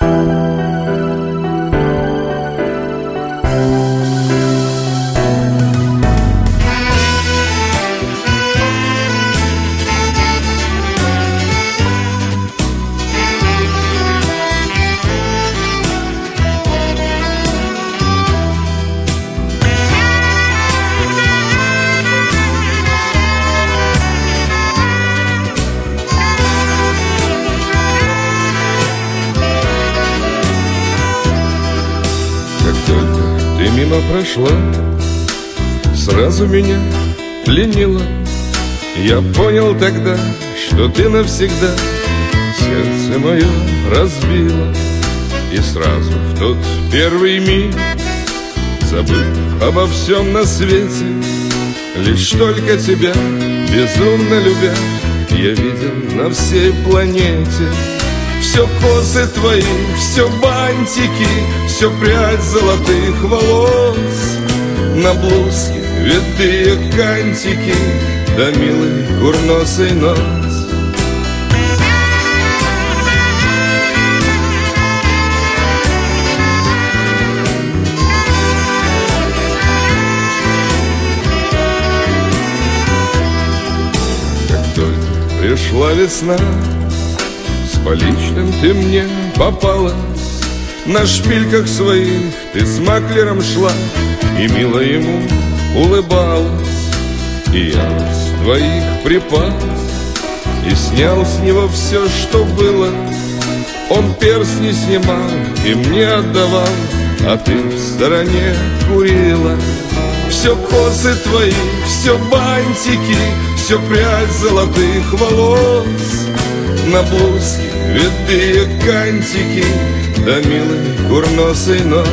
Ты мимо прошла, сразу меня пленила. Я понял тогда, что ты навсегда сердце мое разбила. И сразу в тот первый миг, забыв обо всем на свете, лишь только тебя, безумно любя, я видел на всей планете. Все косы твои, все бантики, все прядь золотых волос, на блузке витые кантики, да милый курносый нос. Как только пришла весна, с поличным ты мне попала. На шпильках своих ты с маклером шла и мило ему улыбалась. И я с твоих припас и снял с него все, что было. Он перстни снимал и мне отдавал, а ты в стороне курила. Все косы твои, все бантики, все прядь золотых волос, на блузке витые кантики, да милый курносый нос.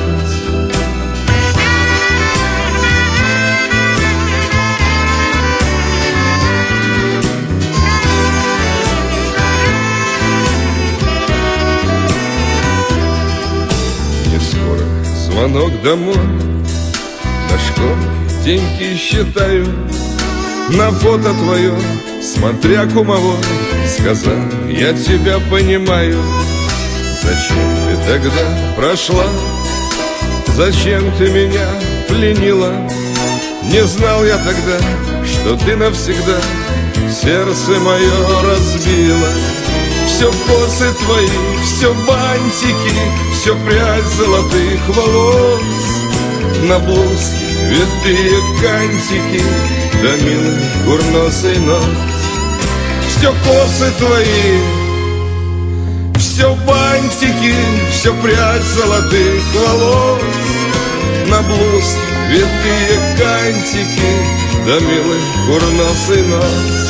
Не скоро звонок домой, на школке деньги считаю. На фото твое, смотря кумовой, сказал, я тебя понимаю. Зачем ты тогда прошла? Зачем ты меня пленила? Не знал я тогда, что ты навсегда сердце мое разбила. Все косы твои, все бантики, все прядь золотых волос, на блузке витые кантики, да милый курносый нос. Все косы твои, все бантики, все прядь золотых волос, на блузке витые кантики, да милый курносый нос.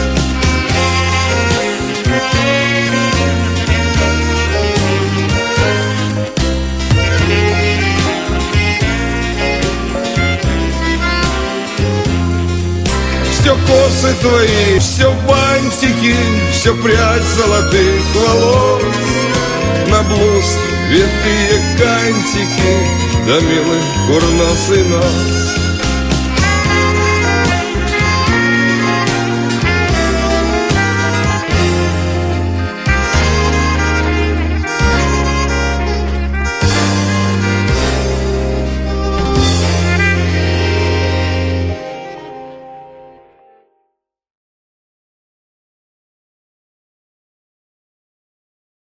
Все косы твои, все бантики, все прядь золотых волос, на блузке витые кантики, да милый курносый нос.